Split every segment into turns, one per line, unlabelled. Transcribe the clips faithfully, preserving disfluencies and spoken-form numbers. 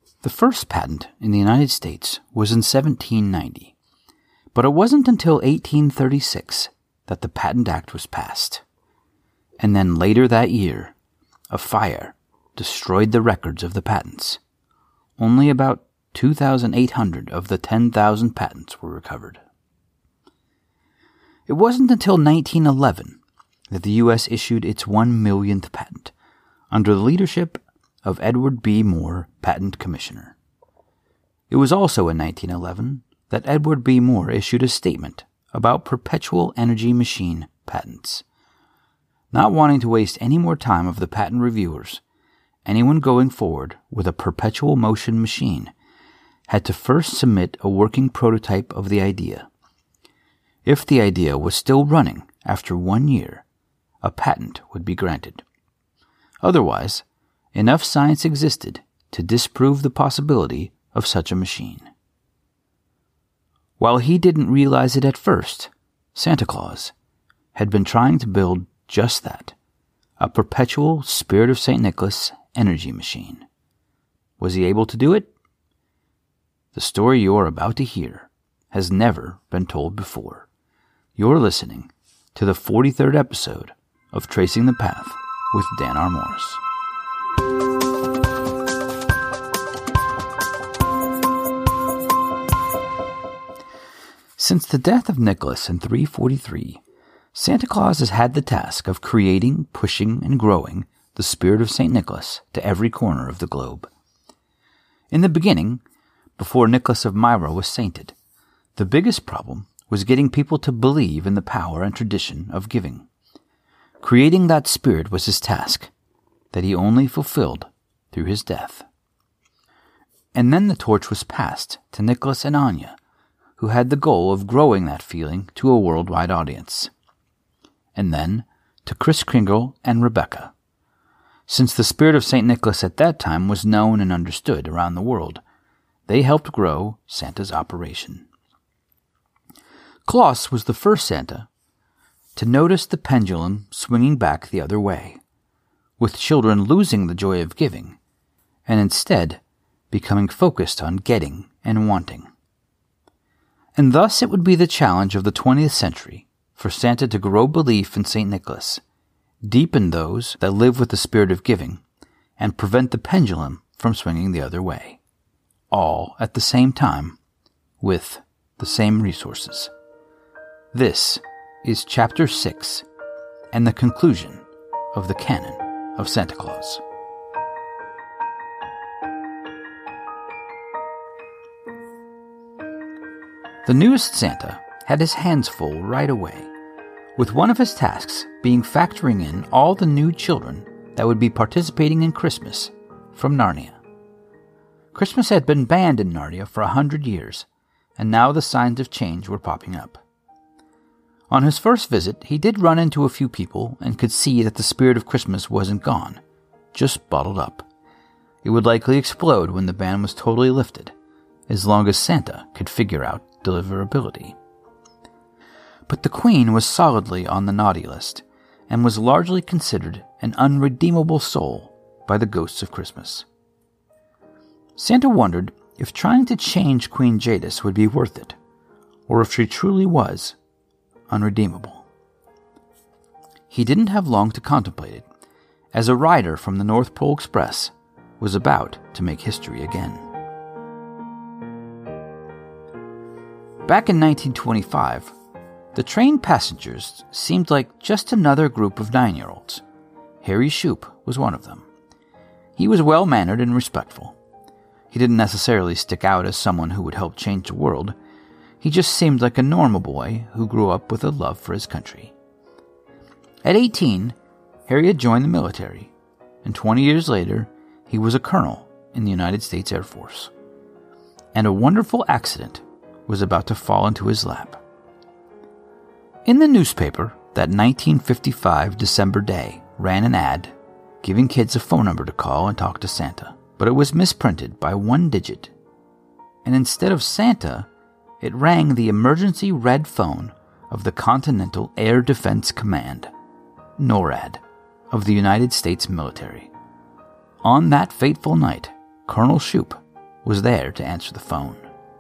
The first patent in the United States was in seventeen ninety, but it wasn't until eighteen thirty-six that the Patent Act was passed. And then later that year, a fire destroyed the records of the patents. Only about two thousand eight hundred of the ten thousand patents were recovered. It wasn't until nineteen eleven that the U S issued its one millionth patent, under the leadership of Edward B. Moore, Patent Commissioner. It was also in nineteen eleven that Edward B. Moore issued a statement about perpetual energy machine patents. Not wanting to waste any more time of the patent reviewers, anyone going forward with a perpetual motion machine had to first submit a working prototype of the idea. If the idea was still running after one year, a patent would be granted. Otherwise, enough science existed to disprove the possibility of such a machine. While he didn't realize it at first, Santa Claus had been trying to build just that, a perpetual Spirit of Saint Nicholas energy machine. Was he able to do it? The story you're about to hear has never been told before. You're listening to the forty-third episode of Tracing the Path with Dan R. Morris. Since the death of Nicholas in three forty-three, Santa Claus has had the task of creating, pushing, and growing the spirit of Saint Nicholas to every corner of the globe. In the beginning, before Nicholas of Myra was sainted, the biggest problem was getting people to believe in the power and tradition of giving. Creating that spirit was his task, that he only fulfilled through his death. And then the torch was passed to Nicholas and Anya, who had the goal of growing that feeling to a worldwide audience. And then to Kris Kringle and Rebecca. Since the spirit of Saint Nicholas at that time was known and understood around the world, they helped grow Santa's operation. Klaus was the first Santa to notice the pendulum swinging back the other way, with children losing the joy of giving, and instead becoming focused on getting and wanting. And thus it would be the challenge of the twentieth century for Santa to grow belief in Saint Nicholas, deepen those that live with the spirit of giving, and prevent the pendulum from swinging the other way, all at the same time, with the same resources. This is Chapter six, and the conclusion of the canon of Santa Claus. The newest Santa had his hands full right away, with one of his tasks being factoring in all the new children that would be participating in Christmas from Narnia. Christmas had been banned in Narnia for a hundred years, and now the signs of change were popping up. On his first visit, he did run into a few people and could see that the spirit of Christmas wasn't gone, just bottled up. It would likely explode when the ban was totally lifted, as long as Santa could figure out deliverability. But the Queen was solidly on the naughty list, and was largely considered an unredeemable soul by the ghosts of Christmas. Santa wondered if trying to change Queen Jadis would be worth it, or if she truly was unredeemable. He didn't have long to contemplate it, as a rider from the North Pole Express was about to make history again. Back in nineteen twenty-five, the train passengers seemed like just another group of nine-year-olds. Harry Shoup was one of them. He was well-mannered and respectful. He didn't necessarily stick out as someone who would help change the world. He just seemed like a normal boy who grew up with a love for his country. At eighteen, Harry had joined the military, and twenty years later, he was a colonel in the United States Air Force. And a wonderful accident was about to fall into his lap. In the newspaper, that nineteen fifty-five December day ran an ad giving kids a phone number to call and talk to Santa, but it was misprinted by one digit, and instead of Santa, it rang the emergency red phone of the Continental Air Defense Command, NORAD, of the United States military. On that fateful night, Colonel Shoup was there to answer the phone.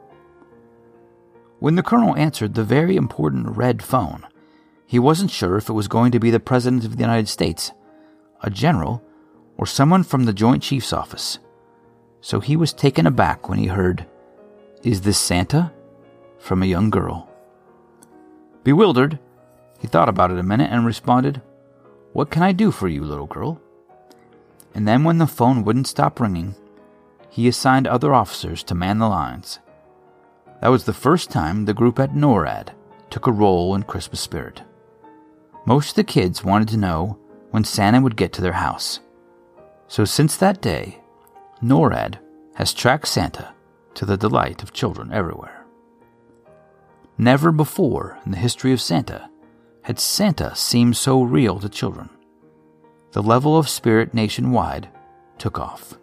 When the colonel answered the very important red phone, he wasn't sure if it was going to be the President of the United States, a general, or someone from the Joint Chiefs Office. So he was taken aback when he heard, "Is this Santa?" from a young girl. Bewildered, he thought about it a minute and responded, "What can I do for you, little girl?" And then when the phone wouldn't stop ringing, he assigned other officers to man the lines. That was the first time the group at NORAD took a role in Christmas spirit. Most of the kids wanted to know when Santa would get to their house. So since that day, NORAD has tracked Santa to the delight of children everywhere. Never before in the history of Santa had Santa seemed so real to children. The level of spirit nationwide took off.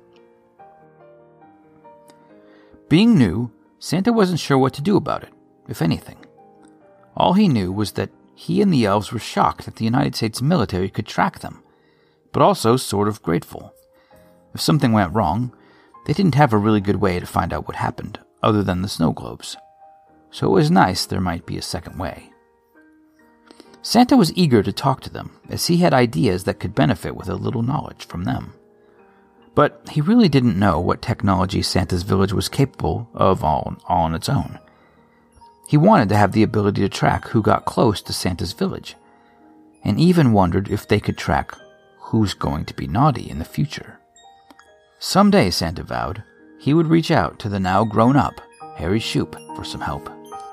Being new, Santa wasn't sure what to do about it, if anything. All he knew was that he and the elves were shocked that the United States military could track them, but also sort of grateful. If something went wrong, they didn't have a really good way to find out what happened, other than the snow globes. So it was nice there might be a second way. Santa was eager to talk to them, as he had ideas that could benefit with a little knowledge from them. But he really didn't know what technology Santa's village was capable of all, all on its own. He wanted to have the ability to track who got close to Santa's village, and even wondered if they could track who's going to be naughty in the future. Someday, Santa vowed, he would reach out to the now grown-up Harry Shoup for some help.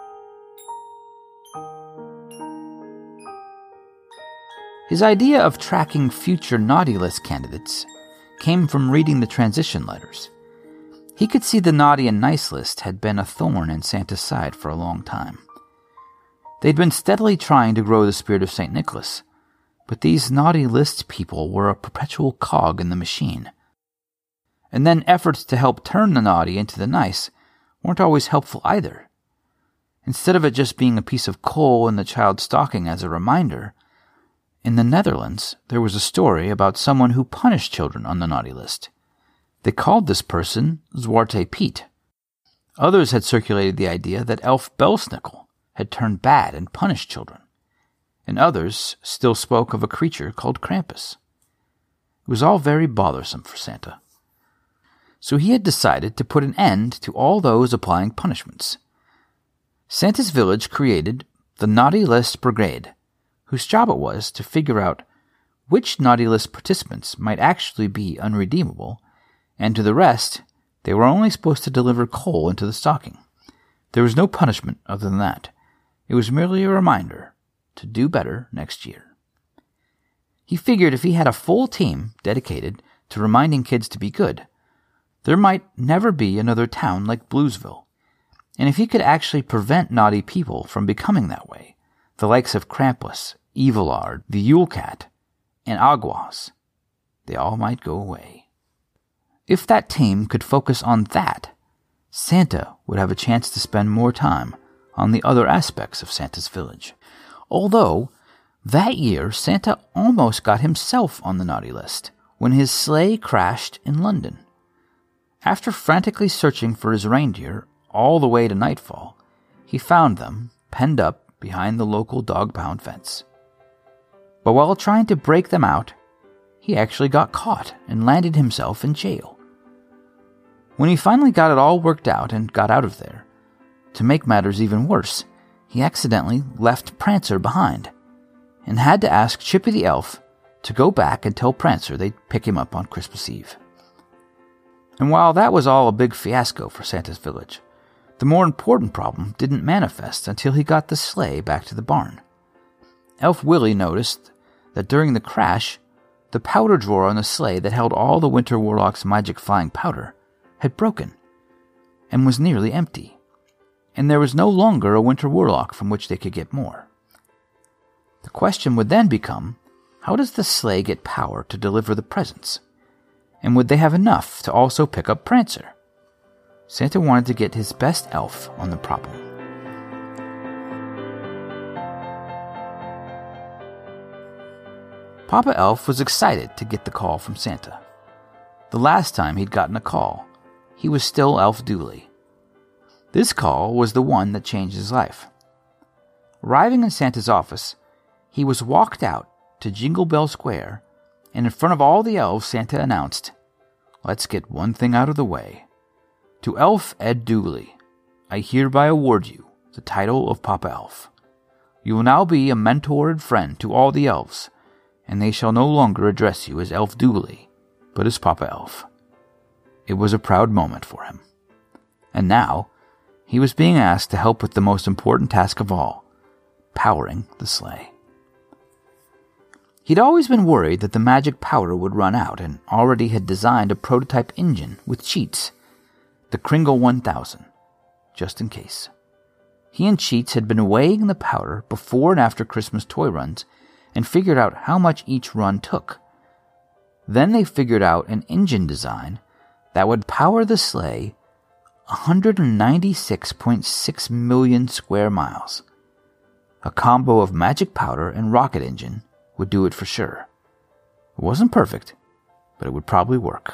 His idea of tracking future naughty list candidates came from reading the transition letters. He could see the naughty and nice list had been a thorn in Santa's side for a long time. They'd been steadily trying to grow the spirit of Saint Nicholas, but these naughty list people were a perpetual cog in the machine. And then efforts to help turn the naughty into the nice weren't always helpful either. Instead of it just being a piece of coal in the child's stocking as a reminder, in the Netherlands there was a story about someone who punished children on the naughty list. They called this person Zwarte Piet. Others had circulated the idea that Elf Belsnickel had turned bad and punished children, and others still spoke of a creature called Krampus. It was all very bothersome for Santa. So he had decided to put an end to all those applying punishments. Santa's village created the Naughty List Brigade, whose job it was to figure out which naughty list participants might actually be unredeemable, and to the rest, they were only supposed to deliver coal into the stocking. There was no punishment other than that. It was merely a reminder to do better next year. He figured if he had a full team dedicated to reminding kids to be good, there might never be another town like Bluesville. And if he could actually prevent naughty people from becoming that way, the likes of Krampus, Evilard, the Yule Cat, and Aguas, they all might go away. If that team could focus on that, Santa would have a chance to spend more time on the other aspects of Santa's village. Although, that year Santa almost got himself on the naughty list when his sleigh crashed in London. After frantically searching for his reindeer all the way to nightfall, he found them penned up behind the local dog-pound fence. But while trying to break them out, he actually got caught and landed himself in jail. When he finally got it all worked out and got out of there, to make matters even worse, he accidentally left Prancer behind and had to ask Chippy the Elf to go back and tell Prancer they'd pick him up on Christmas Eve. And while that was all a big fiasco for Santa's village, the more important problem didn't manifest until he got the sleigh back to the barn. Elf Willie noticed that during the crash, the powder drawer on the sleigh that held all the Winter Warlock's magic flying powder had broken and was nearly empty, and there was no longer a Winter Warlock from which they could get more. The question would then become, how does the sleigh get power to deliver the presents? And would they have enough to also pick up Prancer? Santa wanted to get his best elf on the problem. Papa Elf was excited to get the call from Santa. The last time he'd gotten a call, he was still Elf Dooley. This call was the one that changed his life. Arriving in Santa's office, he was walked out to Jingle Bell Square, and in front of all the elves, Santa announced, "Let's get one thing out of the way. To Elf Ed Dooley, I hereby award you the title of Papa Elf. You will now be a mentor and friend to all the elves, and they shall no longer address you as Elf Dooley, but as Papa Elf." It was a proud moment for him. And now, he was being asked to help with the most important task of all, powering the sleigh. He'd always been worried that the magic powder would run out and already had designed a prototype engine with cheats, the Kringle one thousand, just in case. He and Cheats had been weighing the powder before and after Christmas toy runs and figured out how much each run took. Then they figured out an engine design that would power the sleigh one hundred ninety-six point six million square miles. A combo of magic powder and rocket engine would do it for sure. It wasn't perfect, but it would probably work.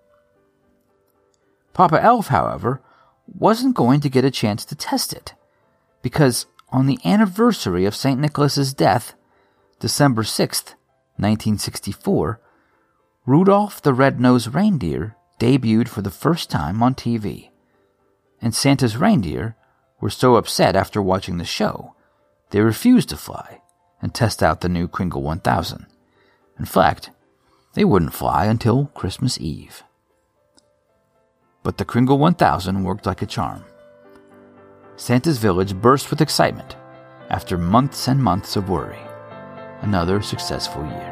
Papa Elf, however, wasn't going to get a chance to test it, because on the anniversary of Saint Nicholas's death, December sixth, nineteen sixty-four, Rudolph the Red-Nosed Reindeer debuted for the first time on T V, and Santa's reindeer were so upset after watching the show, they refused to fly and test out the new Kringle one thousand. In fact, they wouldn't fly until Christmas Eve. But the Kringle one thousand worked like a charm. Santa's village burst with excitement after months and months of worry. Another successful year.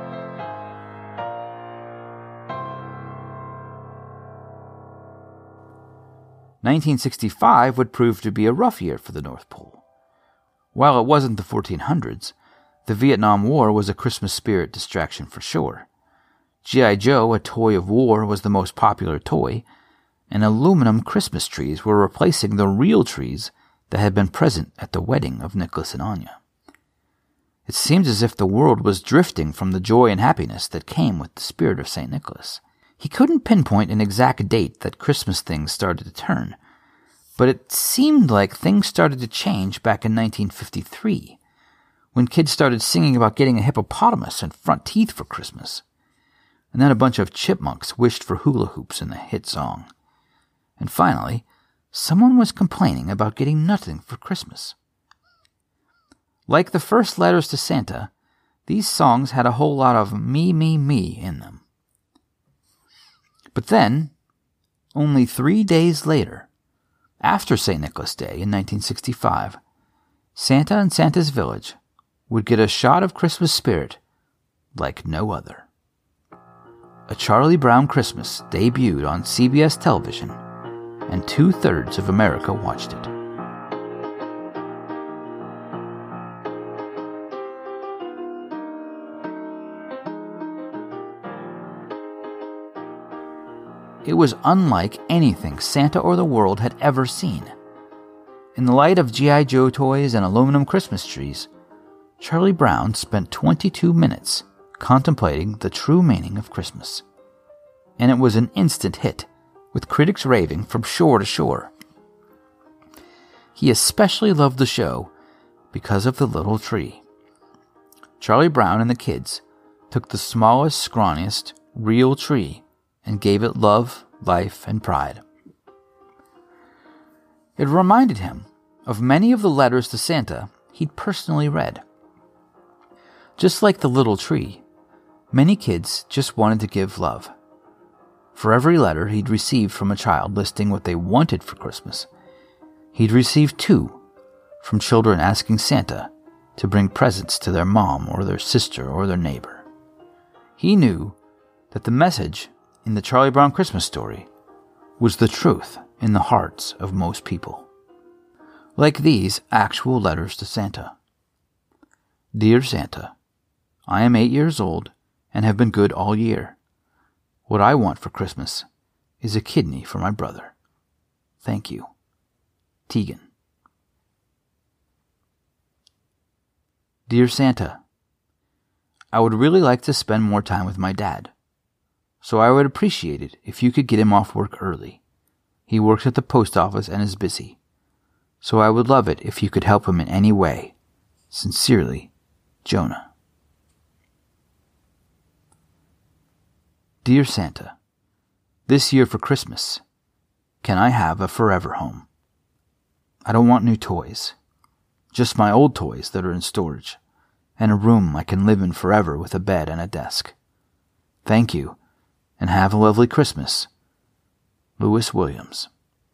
nineteen sixty-five would prove to be a rough year for the North Pole. While it wasn't the fourteen hundreds, the Vietnam War was a Christmas spirit distraction for sure. G I Joe, a toy of war, was the most popular toy, and aluminum Christmas trees were replacing the real trees that had been present at the wedding of Nicholas and Anya. It seemed as if the world was drifting from the joy and happiness that came with the spirit of Saint Nicholas. He couldn't pinpoint an exact date that Christmas things started to turn, but it seemed like things started to change back in nineteen fifty-three, when kids started singing about getting a hippopotamus and front teeth for Christmas. And then a bunch of chipmunks wished for hula hoops in the hit song. And finally, someone was complaining about getting nothing for Christmas. Like the first letters to Santa, these songs had a whole lot of me, me, me in them. But then, only three days later, after Saint Nicholas Day in nineteen sixty-five, Santa and Santa's Village would get a shot of Christmas spirit like no other. A Charlie Brown Christmas debuted on C B S television, and two-thirds of America watched it. It was unlike anything Santa or the world had ever seen. In the light of G I Joe toys and aluminum Christmas trees, Charlie Brown spent twenty-two minutes contemplating the true meaning of Christmas. And it was an instant hit, with critics raving from shore to shore. He especially loved the show because of the little tree. Charlie Brown and the kids took the smallest, scrawniest, real tree and gave it love, life, and pride. It reminded him of many of the letters to Santa he'd personally read. Just like the little tree, many kids just wanted to give love. For every letter he'd received from a child listing what they wanted for Christmas, he'd received two from children asking Santa to bring presents to their mom or their sister or their neighbor. He knew that the message in the Charlie Brown Christmas story was the truth in the hearts of most people. Like these actual letters to Santa. Dear Santa, I am eight years old and have been good all year. What I want for Christmas is a kidney for my brother. Thank you. Tegan. Dear Santa, I would really like to spend more time with my dad, so I would appreciate it if you could get him off work early He works at the post office and is busy. So I would love it if you could help him in any way. Sincerely, Jonah. Dear Santa, this year for Christmas, can I have a forever home? I don't want new toys, just my old toys that are in storage, and a room I can live in forever with a bed and a desk. Thank you, and have a lovely Christmas. Lewis Williams.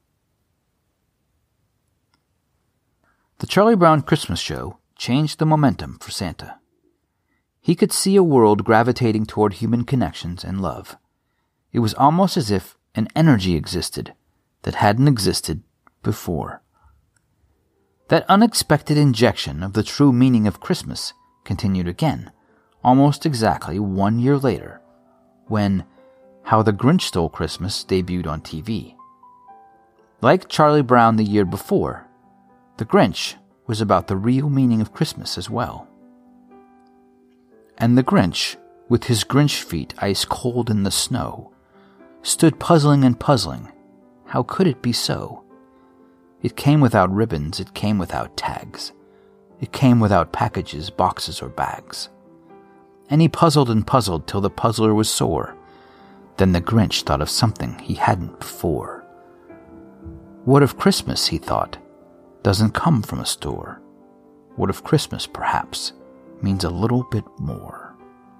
The Charlie Brown Christmas Show changed the momentum for Santa. He could see a world gravitating toward human connections and love. It was almost as if an energy existed that hadn't existed before. That unexpected injection of the true meaning of Christmas continued again, almost exactly one year later, when How the Grinch Stole Christmas debuted on T V. Like Charlie Brown the year before, The Grinch was about the real meaning of Christmas as well. And the Grinch, with his Grinch feet ice cold in the snow, stood puzzling and puzzling. How could it be so? It came without ribbons, it came without tags. It came without packages, boxes, or bags. And he puzzled and puzzled till the puzzler was sore. Then the Grinch thought of something he hadn't before. What if Christmas, he thought, doesn't come from a store? What if Christmas, perhaps, means a little bit more?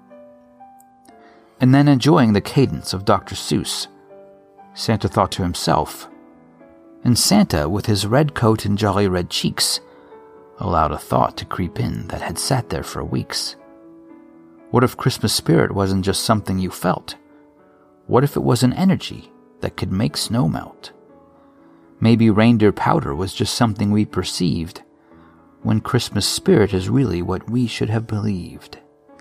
And then, enjoying the cadence of Doctor Seuss, Santa thought to himself, and Santa, with his red coat and jolly red cheeks, allowed a thought to creep in that had sat there for weeks. What if Christmas spirit wasn't just something you felt? What if it was an energy that could make snow melt? Maybe reindeer powder was just something we perceived, when Christmas spirit is really what we should have believed.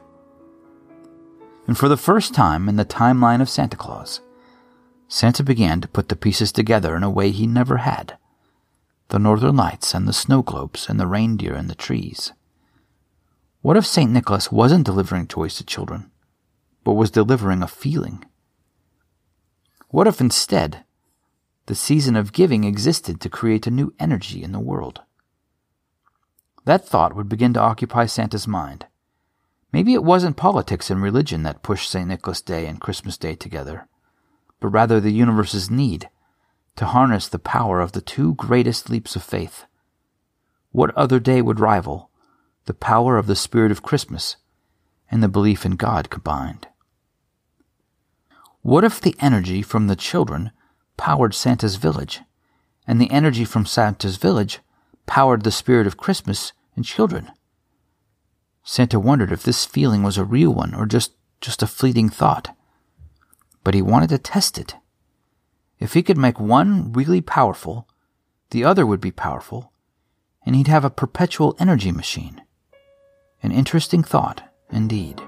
And for the first time in the timeline of Santa Claus, Santa began to put the pieces together in a way he never had. The northern lights and the snow globes and the reindeer and the trees. What if Saint Nicholas wasn't delivering toys to children, but was delivering a feeling? What if instead, the season of giving existed to create a new energy in the world? That thought would begin to occupy Santa's mind. Maybe it wasn't politics and religion that pushed Saint Nicholas Day and Christmas Day together, but rather the universe's need to harness the power of the two greatest leaps of faith. What other day would rival the power of the spirit of Christmas and the belief in God combined? What if the energy from the children powered Santa's village, and the energy from Santa's village powered the spirit of Christmas and children? Santa wondered if this feeling was a real one or just, just a fleeting thought. But he wanted to test it. If he could make one really powerful, the other would be powerful, and he'd have a perpetual energy machine. An interesting thought, indeed.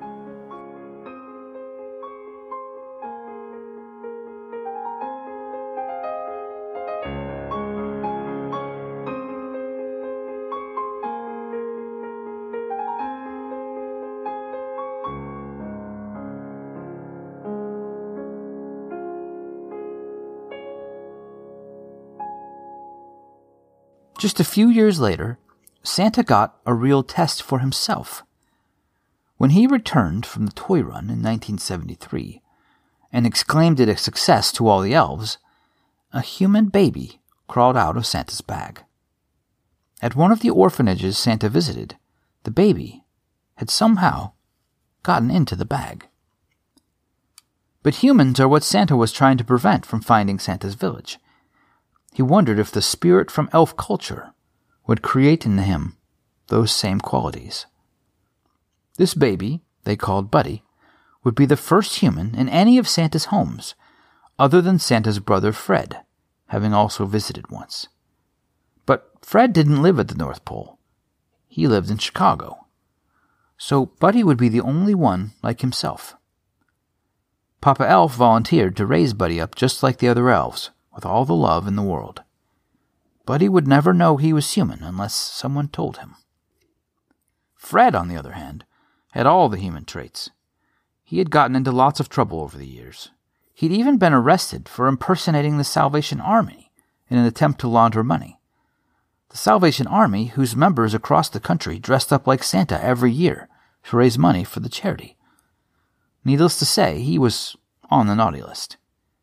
Just a few years later, Santa got a real test for himself. When he returned from the toy run in nineteen seventy-three and exclaimed it a success to all the elves, a human baby crawled out of Santa's bag. At one of the orphanages Santa visited, the baby had somehow gotten into the bag. But humans are what Santa was trying to prevent from finding Santa's village. He wondered if the spirit from elf culture would create in him those same qualities. This baby, they called Buddy, would be the first human in any of Santa's homes, other than Santa's brother Fred, having also visited once. But Fred didn't live at the North Pole. He lived in Chicago. So Buddy would be the only one like himself. Papa Elf volunteered to raise Buddy up just like the other elves, with all the love in the world. Buddy would never know he was human unless someone told him. Fred, on the other hand, had all the human traits. He had gotten into lots of trouble over the years. He'd even been arrested for impersonating the Salvation Army in an attempt to launder money. The Salvation Army, whose members across the country dressed up like Santa every year to raise money for the charity. Needless to say, he was on the naughty list.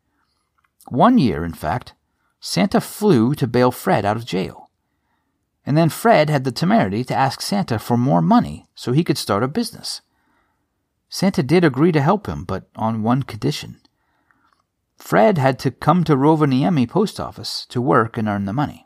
One year, in fact, Santa flew to bail Fred out of jail. And then Fred had the temerity to ask Santa for more money so he could start a business. Santa did agree to help him, but on one condition. Fred had to come to Rovaniemi post office to work and earn the money.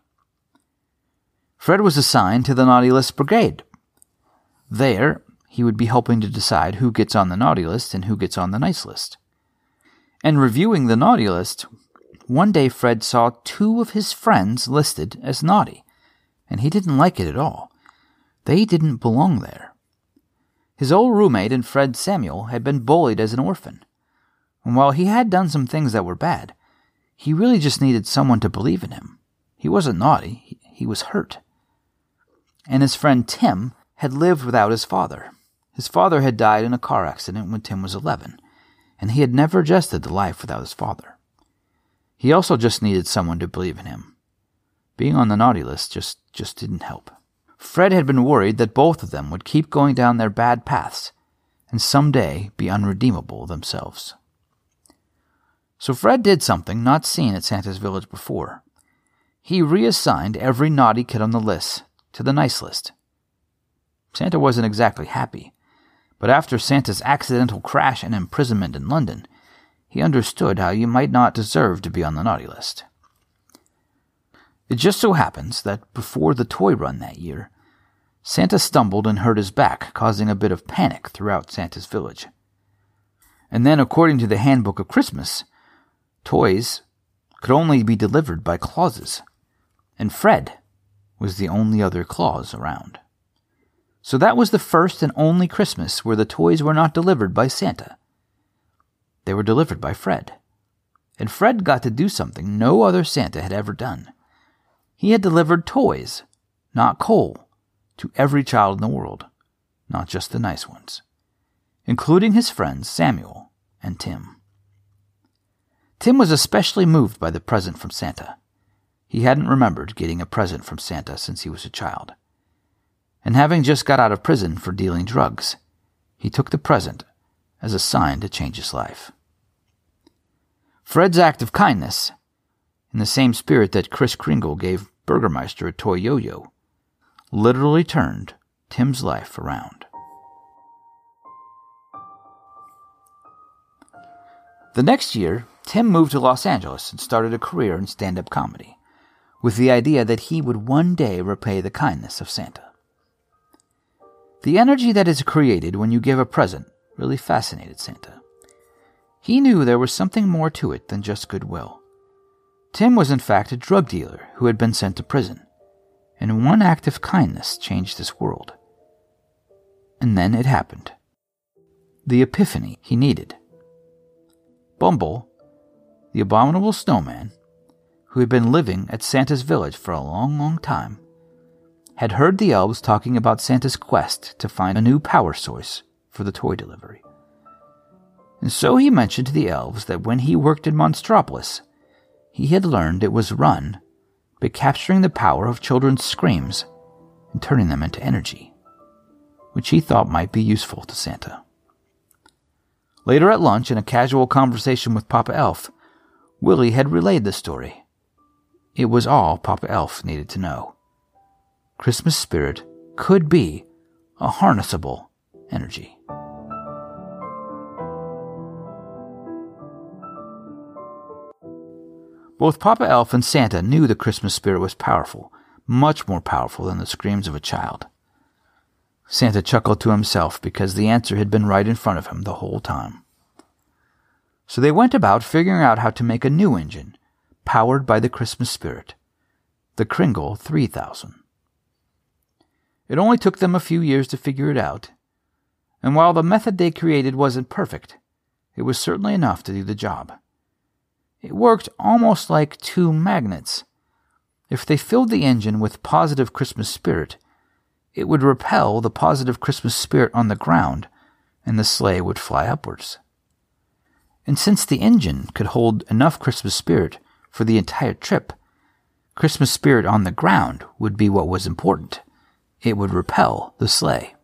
Fred was assigned to the naughty list brigade. There, he would be helping to decide who gets on the naughty list and who gets on the nice list. And reviewing the naughty list, one day Fred saw two of his friends listed as naughty, and he didn't like it at all. They didn't belong there. His old roommate and Fred Samuel had been bullied as an orphan, and while he had done some things that were bad, he really just needed someone to believe in him. He wasn't naughty, he, he was hurt. And his friend Tim had lived without his father. His father had died in a car accident when Tim was eleven, and he had never adjusted to life without his father. He also just needed someone to believe in him. Being on the naughty list just, just didn't help. Fred had been worried that both of them would keep going down their bad paths and someday be unredeemable themselves. So Fred did something not seen at Santa's village before. He reassigned every naughty kid on the list to the nice list. Santa wasn't exactly happy, but after Santa's accidental crash and imprisonment in London, he understood how you might not deserve to be on the naughty list. It just so happens that before the toy run that year, Santa stumbled and hurt his back, causing a bit of panic throughout Santa's village. And then, according to the Handbook of Christmas, toys could only be delivered by Clauses, and Fred was the only other Claus around. So that was the first and only Christmas where the toys were not delivered by Santa. They were delivered by Fred. And Fred got to do something no other Santa had ever done. He had delivered toys, not coal, to every child in the world, not just the nice ones, including his friends Samuel and Tim. Tim was especially moved by the present from Santa. He hadn't remembered getting a present from Santa since he was a child. And having just got out of prison for dealing drugs, he took the present as a sign to change his life. Fred's act of kindness, in the same spirit that Kris Kringle gave Burgermeister a toy yo-yo, literally turned Tim's life around. The next year, Tim moved to Los Angeles and started a career in stand-up comedy, with the idea that he would one day repay the kindness of Santa. The energy that is created when you give a present really fascinated Santa. He knew there was something more to it than just goodwill. Tim was in fact a drug dealer who had been sent to prison, and one act of kindness changed his world. And then it happened. The epiphany he needed. Bumble, the abominable snowman, who had been living at Santa's village for a long, long time, had heard the elves talking about Santa's quest to find a new power source for the toy delivery. And so he mentioned to the elves that when he worked in Monstropolis, he had learned it was run by capturing the power of children's screams and turning them into energy, which he thought might be useful to Santa. Later at lunch, in a casual conversation with Papa Elf, Willie had relayed the story. It was all Papa Elf needed to know. Christmas spirit could be a harnessable energy. Both Papa Elf and Santa knew the Christmas spirit was powerful, much more powerful than the screams of a child. Santa chuckled to himself because the answer had been right in front of him the whole time. So they went about figuring out how to make a new engine, powered by the Christmas spirit, the Kringle three thousand. It only took them a few years to figure it out, and while the method they created wasn't perfect, it was certainly enough to do the job. It worked almost like two magnets. If they filled the engine with positive Christmas spirit, it would repel the positive Christmas spirit on the ground, and the sleigh would fly upwards. And since the engine could hold enough Christmas spirit for the entire trip, Christmas spirit on the ground would be what was important. It would repel the sleigh.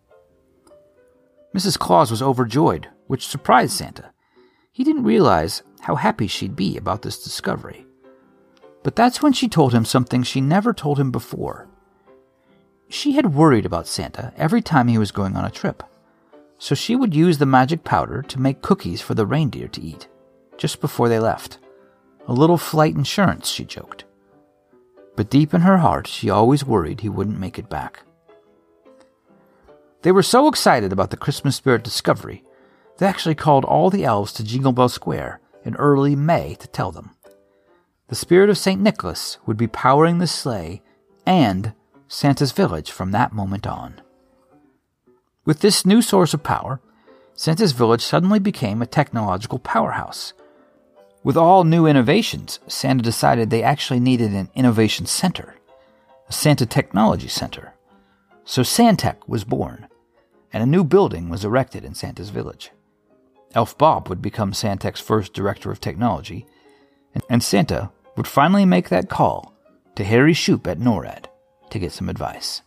Missus Claus was overjoyed, which surprised Santa. He didn't realize how happy she'd be about this discovery. But that's when she told him something she never told him before. She had worried about Santa every time he was going on a trip, so she would use the magic powder to make cookies for the reindeer to eat, just before they left. A little flight insurance, she joked. But deep in her heart, she always worried he wouldn't make it back. They were so excited about the Christmas spirit discovery, they actually called all the elves to Jingle Bell Square in early May to tell them. The spirit of Saint Nicholas would be powering the sleigh and Santa's village from that moment on. With this new source of power, Santa's village suddenly became a technological powerhouse. With all new innovations, Santa decided they actually needed an innovation center, a Santa Technology Center. So Santech was born, and a new building was erected in Santa's village. Elf Bob would become Santech's first director of technology, and Santa would finally make that call to Harry Shoup at NORAD to get some advice.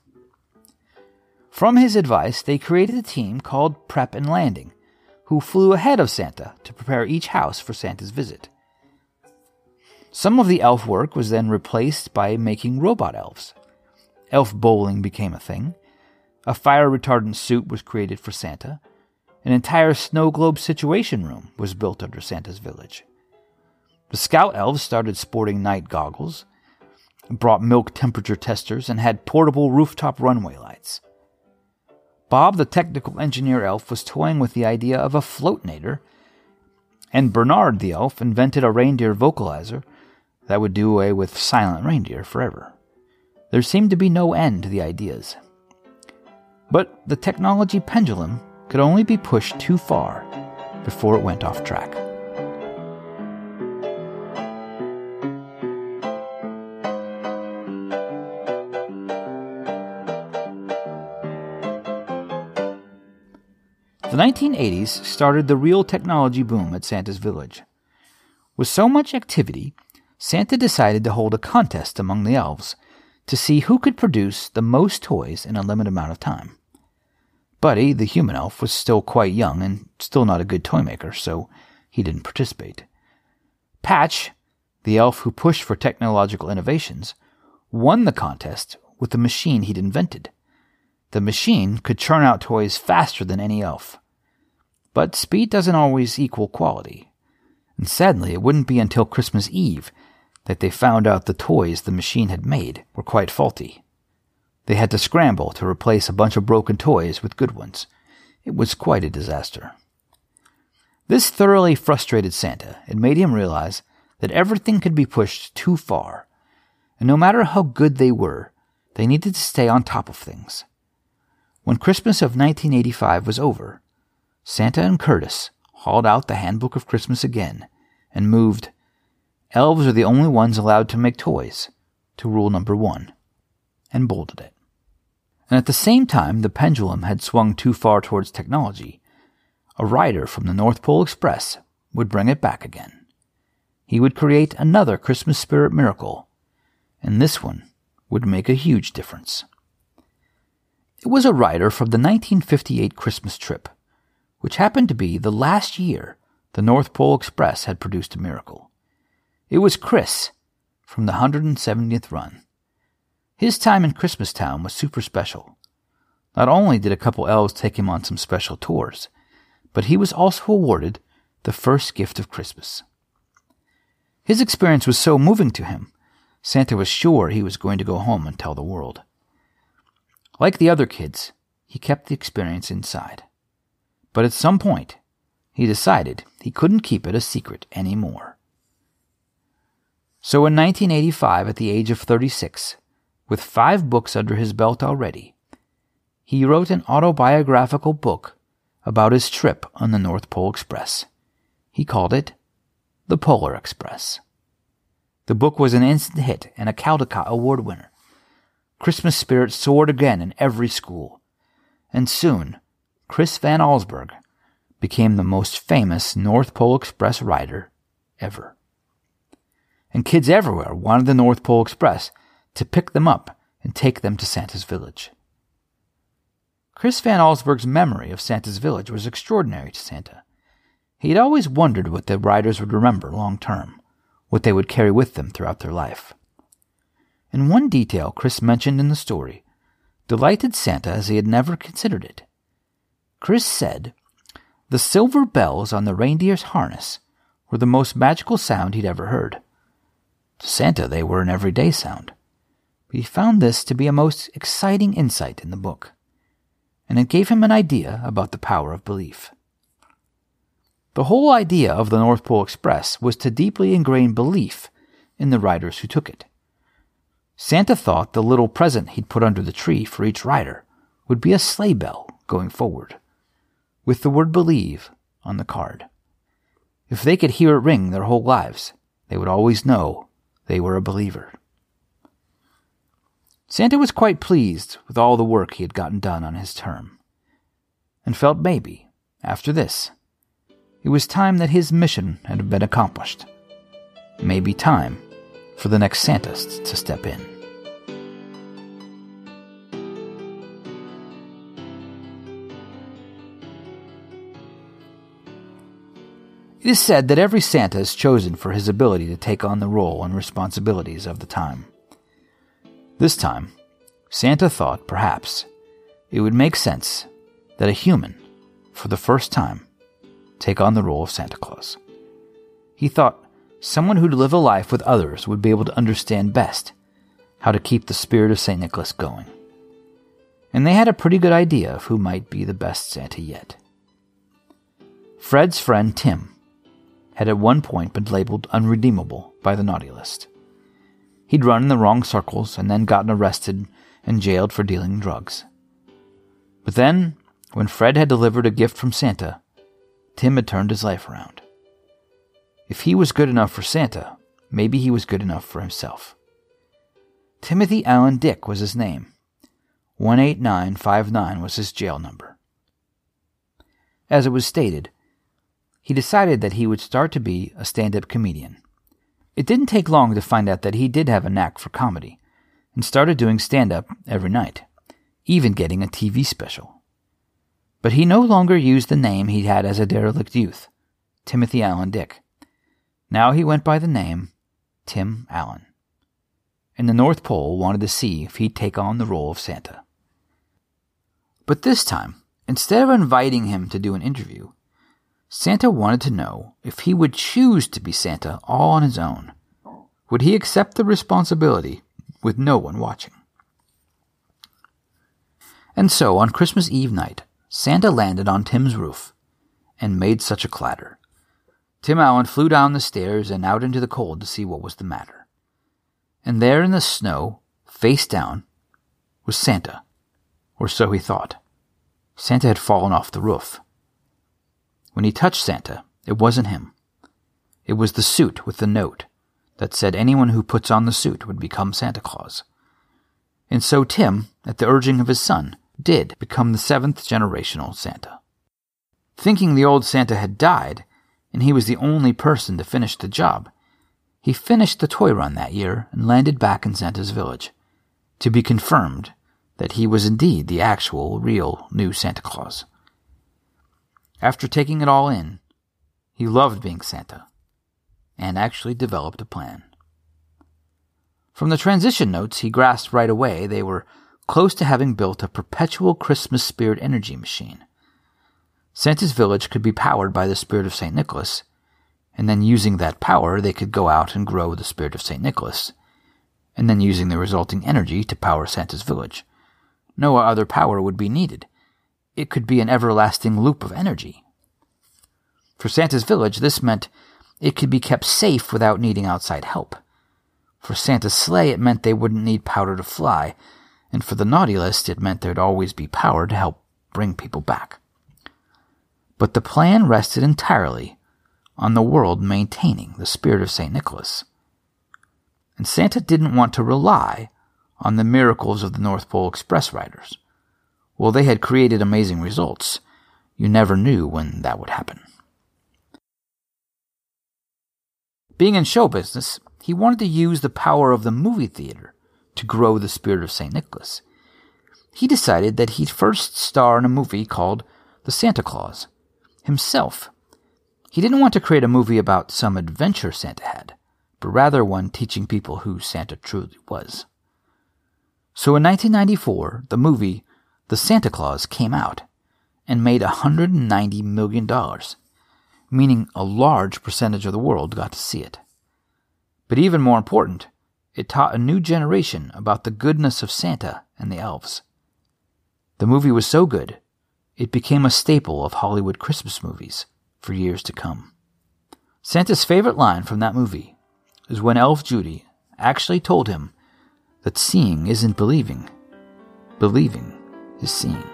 From his advice, they created a team called Prep and Landing, who flew ahead of Santa to prepare each house for Santa's visit. Some of the elf work was then replaced by making robot elves. Elf bowling became a thing. A fire-retardant suit was created for Santa. An entire snow globe situation room was built under Santa's village. The scout elves started sporting night goggles, brought milk temperature testers, and had portable rooftop runway lights. Bob, the technical engineer elf, was toying with the idea of a floatinator, and Bernard, the elf, invented a reindeer vocalizer that would do away with silent reindeer forever. There seemed to be no end to the ideas. But the technology pendulum could only be pushed too far before it went off track. The nineteen eighties started the real technology boom at Santa's village. With so much activity, Santa decided to hold a contest among the elves to see who could produce the most toys in a limited amount of time. Buddy, the human elf, was still quite young and still not a good toy maker, so he didn't participate. Patch, the elf who pushed for technological innovations, won the contest with the machine he'd invented. The machine could churn out toys faster than any elf. But speed doesn't always equal quality. And sadly, it wouldn't be until Christmas Eve that they found out the toys the machine had made were quite faulty. They had to scramble to replace a bunch of broken toys with good ones. It was quite a disaster. This thoroughly frustrated Santa. It made him realize that everything could be pushed too far, and no matter how good they were, they needed to stay on top of things. When Christmas of nineteen eighty-five was over, Santa and Curtis hauled out the Handbook of Christmas again and moved "Elves are the only ones allowed to make toys" to rule number one, and bolded it. And at the same time the pendulum had swung too far towards technology, a rider from the North Pole Express would bring it back again. He would create another Christmas spirit miracle, and this one would make a huge difference. It was a rider from the nineteen fifty-eight Christmas trip, which happened to be the last year the North Pole Express had produced a miracle. It was Chris from the one hundred seventieth run. His time in Christmastown was super special. Not only did a couple elves take him on some special tours, but he was also awarded the first gift of Christmas. His experience was so moving to him, Santa was sure he was going to go home and tell the world. Like the other kids, he kept the experience inside. But at some point, he decided he couldn't keep it a secret anymore. So in nineteen eighty-five, at the age of thirty-six, with five books under his belt already, he wrote an autobiographical book about his trip on the North Pole Express. He called it The Polar Express. The book was an instant hit and a Caldecott Award winner. Christmas spirit soared again in every school. And soon, Chris Van Allsburg became the most famous North Pole Express rider ever. And kids everywhere wanted the North Pole Express to pick them up and take them to Santa's village. Chris Van Allsburg's memory of Santa's village was extraordinary to Santa. He had always wondered what the riders would remember long term, what they would carry with them throughout their life. And one detail Chris mentioned in the story delighted Santa as he had never considered it. Chris said the silver bells on the reindeer's harness were the most magical sound he'd ever heard. To Santa, they were an everyday sound. But he found this to be a most exciting insight in the book, and it gave him an idea about the power of belief. The whole idea of the North Pole Express was to deeply ingrain belief in the riders who took it. Santa thought the little present he'd put under the tree for each rider would be a sleigh bell going forward, with the word believe on the card. If they could hear it ring their whole lives, they would always know they were a believer. Santa was quite pleased with all the work he had gotten done on his term, and felt maybe, after this, it was time that his mission had been accomplished. Maybe time for the next Santa to step in. It is said that every Santa is chosen for his ability to take on the role and responsibilities of the time. This time, Santa thought, perhaps, it would make sense that a human, for the first time, take on the role of Santa Claus. He thought someone who'd live a life with others would be able to understand best how to keep the spirit of Saint Nicholas going. And they had a pretty good idea of who might be the best Santa yet. Fred's friend Tim had at one point been labeled unredeemable by the naughty list. He'd run in the wrong circles and then gotten arrested and jailed for dealing drugs. But then, when Fred had delivered a gift from Santa, Tim had turned his life around. If he was good enough for Santa, maybe he was good enough for himself. Timothy Allen Dick was his name. one eight nine five nine was his jail number. As it was stated, he decided that he would start to be a stand-up comedian. It didn't take long to find out that he did have a knack for comedy, and started doing stand-up every night, even getting a T V special. But he no longer used the name he'd had as a derelict youth, Timothy Allen Dick. Now he went by the name Tim Allen. And the North Pole wanted to see if he'd take on the role of Santa. But this time, instead of inviting him to do an interview, Santa wanted to know if he would choose to be Santa all on his own. Would he accept the responsibility with no one watching? And so, on Christmas Eve night, Santa landed on Tim's roof and made such a clatter. Tim Allen flew down the stairs and out into the cold to see what was the matter. And there in the snow, face down, was Santa, or so he thought. Santa had fallen off the roof. When he touched Santa, it wasn't him. It was the suit with the note that said anyone who puts on the suit would become Santa Claus. And so Tim, at the urging of his son, did become the seventh generational Santa. Thinking the old Santa had died, and he was the only person to finish the job, he finished the toy run that year and landed back in Santa's village, to be confirmed that he was indeed the actual, real, new Santa Claus. After taking it all in, he loved being Santa, and actually developed a plan. From the transition notes, he grasped right away they were close to having built a perpetual Christmas spirit energy machine. Santa's village could be powered by the spirit of Saint Nicholas, and then using that power they could go out and grow the spirit of Saint Nicholas, and then using the resulting energy to power Santa's village. No other power would be needed. It could be an everlasting loop of energy. For Santa's village, this meant it could be kept safe without needing outside help. For Santa's sleigh, it meant they wouldn't need powder to fly, and for the naughty list, it meant there'd always be power to help bring people back. But the plan rested entirely on the world maintaining the spirit of Saint Nicholas. And Santa didn't want to rely on the miracles of the North Pole Express riders. While they had created amazing results, you never knew when that would happen. Being in show business, he wanted to use the power of the movie theater to grow the spirit of Saint Nicholas. He decided that he'd first star in a movie called The Santa Claus himself. He didn't want to create a movie about some adventure Santa had, but rather one teaching people who Santa truly was. So in nineteen ninety-four, the movie The Santa Claus came out and made one hundred ninety million dollars, meaning a large percentage of the world got to see it. But even more important, it taught a new generation about the goodness of Santa and the elves. The movie was so good, it became a staple of Hollywood Christmas movies for years to come. Santa's favorite line from that movie is when Elf Judy actually told him that seeing isn't believing, believing is seeing.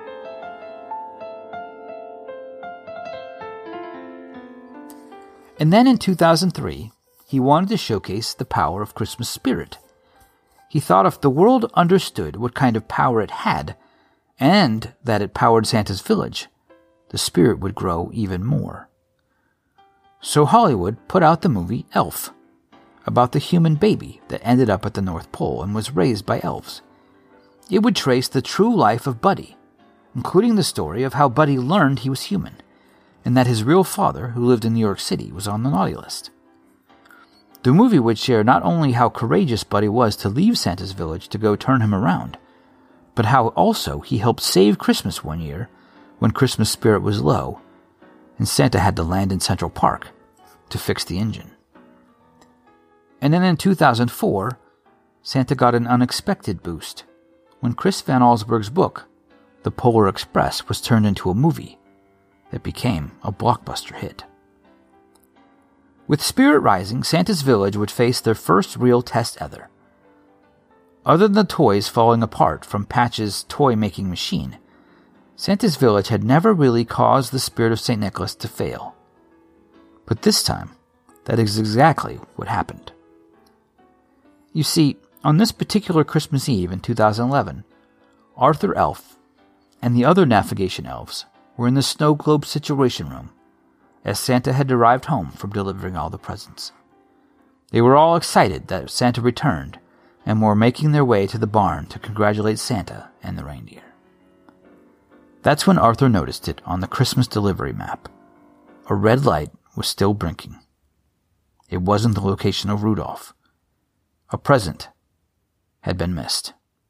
And then in two thousand three, he wanted to showcase the power of Christmas spirit. He thought if the world understood what kind of power it had, and that it powered Santa's village, the spirit would grow even more. So Hollywood put out the movie Elf, about the human baby that ended up at the North Pole and was raised by elves. It would trace the true life of Buddy, including the story of how Buddy learned he was human, and that his real father, who lived in New York City, was on the naughty list. The movie would share not only how courageous Buddy was to leave Santa's village to go turn him around, but how also he helped save Christmas one year when Christmas spirit was low, and Santa had to land in Central Park to fix the engine. And then in two thousand four, Santa got an unexpected boost when Chris Van Allsburg's book, The Polar Express, was turned into a movie that became a blockbuster hit. With spirit rising, Santa's village would face their first real test ever. Other than the toys falling apart from Patch's toy-making machine, Santa's village had never really caused the spirit of Saint Nicholas to fail. But this time, that is exactly what happened. You see, on this particular Christmas Eve in two thousand eleven, Arthur Elf and the other navigation elves were in the Snow Globe Situation Room, as Santa had arrived home from delivering all the presents. They were all excited that Santa returned, and were making their way to the barn to congratulate Santa and the reindeer. That's when Arthur noticed it on the Christmas delivery map. A red light was still blinking. It wasn't the location of Rudolph. A present had been missed.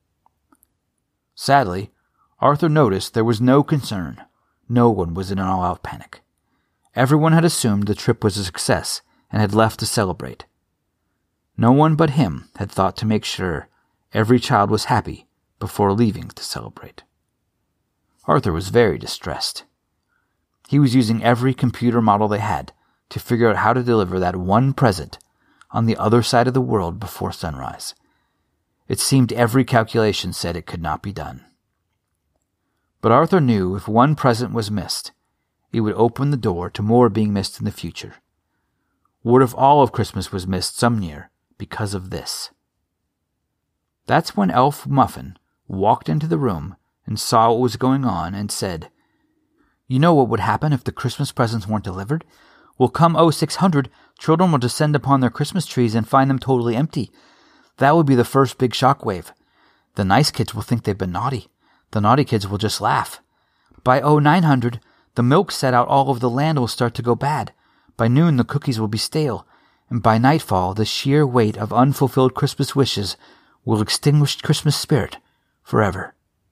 Sadly, Arthur noticed there was no concern. No one was in an all-out panic. Everyone had assumed the trip was a success and had left to celebrate. No one but him had thought to make sure every child was happy before leaving to celebrate. Arthur was very distressed. He was using every computer model they had to figure out how to deliver that one present on the other side of the world before sunrise. It seemed every calculation said it could not be done. But Arthur knew if one present was missed, it would open the door to more being missed in the future. What if all of Christmas was missed some year because of this? That's when Elf Muffin walked into the room and saw what was going on and said, "You know what would happen if the Christmas presents weren't delivered? Well, come oh six hundred, children will descend upon their Christmas trees and find them totally empty. That would be the first big shockwave. The nice kids will think they've been naughty. The naughty kids will just laugh. By oh nine hundred, the milk set out all over the land will start to go bad. By noon, the cookies will be stale. And by nightfall, the sheer weight of unfulfilled Christmas wishes will extinguish Christmas spirit forever."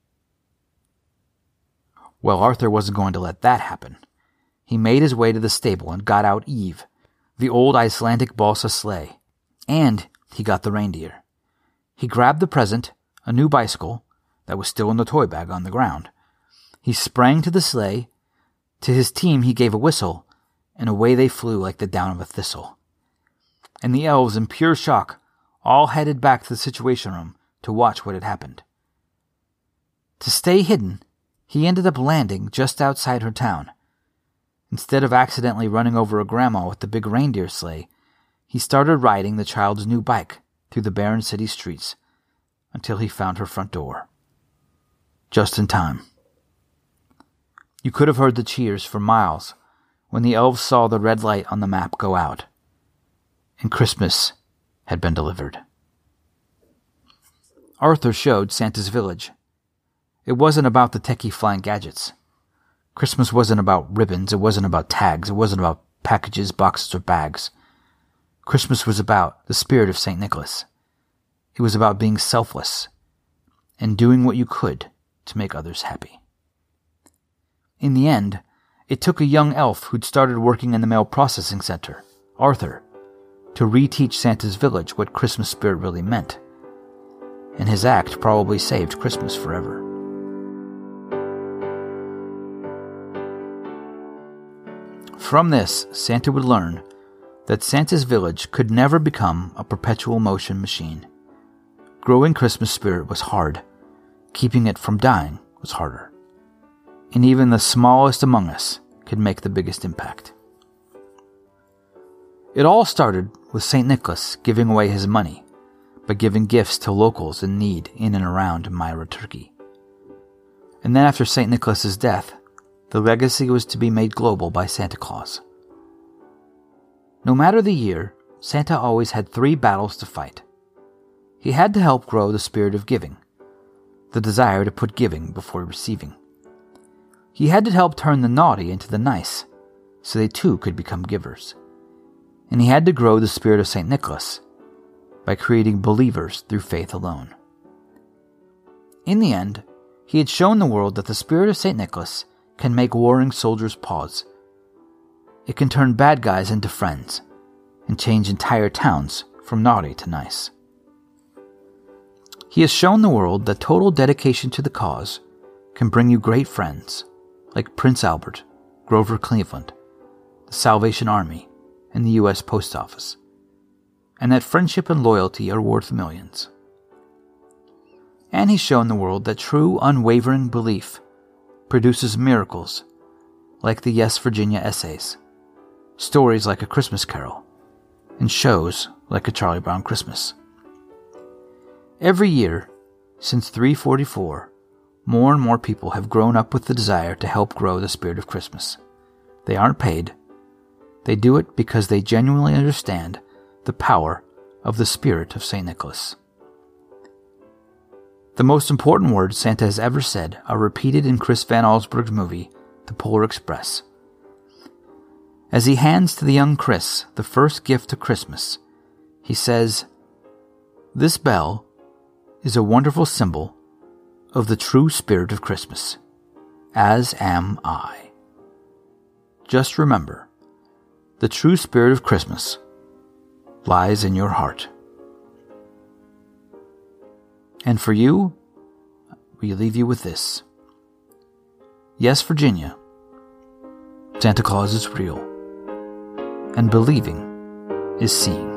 Well, Arthur wasn't going to let that happen. He made his way to the stable and got out Eve, the old Icelandic balsa sleigh, and he got the reindeer. He grabbed the present, a new bicycle, that was still in the toy bag on the ground. He sprang to the sleigh. To his team he gave a whistle, and away they flew like the down of a thistle. And the elves, in pure shock, all headed back to the Situation Room to watch what had happened. To stay hidden, he ended up landing just outside her town. Instead of accidentally running over a grandma with the big reindeer sleigh, he started riding the child's new bike through the barren city streets until he found her front door. Just in time. You could have heard the cheers for miles when the elves saw the red light on the map go out, and Christmas had been delivered. Arthur showed Santa's village. It wasn't about the techie flying gadgets. Christmas wasn't about ribbons, it wasn't about tags, it wasn't about packages, boxes, or bags. Christmas was about the spirit of Saint Nicholas. It was about being selfless and doing what you could to make others happy. In the end, it took a young elf who'd started working in the mail processing center, Arthur, to reteach Santa's village what Christmas spirit really meant. And his act probably saved Christmas forever. From this, Santa would learn that Santa's village could never become a perpetual motion machine. Growing Christmas spirit was hard. Keeping it from dying was harder. And even the smallest among us could make the biggest impact. It all started with Saint Nicholas giving away his money by giving gifts to locals in need in and around Myra, Turkey. And then after Saint Nicholas's death, the legacy was to be made global by Santa Claus. No matter the year, Santa always had three battles to fight. He had to help grow the spirit of giving, the desire to put giving before receiving. He had to help turn the naughty into the nice, so they too could become givers. And he had to grow the spirit of Saint Nicholas by creating believers through faith alone. In the end, he had shown the world that the spirit of Saint Nicholas can make warring soldiers pause. It can turn bad guys into friends and change entire towns from naughty to nice. He has shown the world that total dedication to the cause can bring you great friends like Prince Albert, Grover Cleveland, the Salvation Army, and the U S Post Office, and that friendship and loyalty are worth millions. And he's shown the world that true, unwavering belief produces miracles like the Yes, Virginia essays, stories like A Christmas Carol, and shows like A Charlie Brown Christmas. Every year, since three forty-four, more and more people have grown up with the desire to help grow the spirit of Christmas. They aren't paid. They do it because they genuinely understand the power of the spirit of Saint Nicholas. The most important words Santa has ever said are repeated in Chris Van Allsburg's movie, The Polar Express. As he hands to the young Chris the first gift of Christmas, he says, "This bell is a wonderful symbol of the true spirit of Christmas, as am I. Just remember, the true spirit of Christmas lies in your heart." And for you, we leave you with this. Yes, Virginia, Santa Claus is real, and believing is seeing.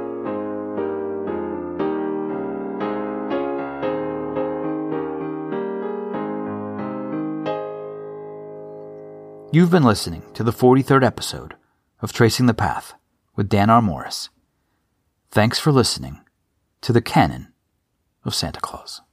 You've been listening to the forty-third episode of Tracing the Path with Dan R. Morris. Thanks for listening to the Canon of Santa Claus.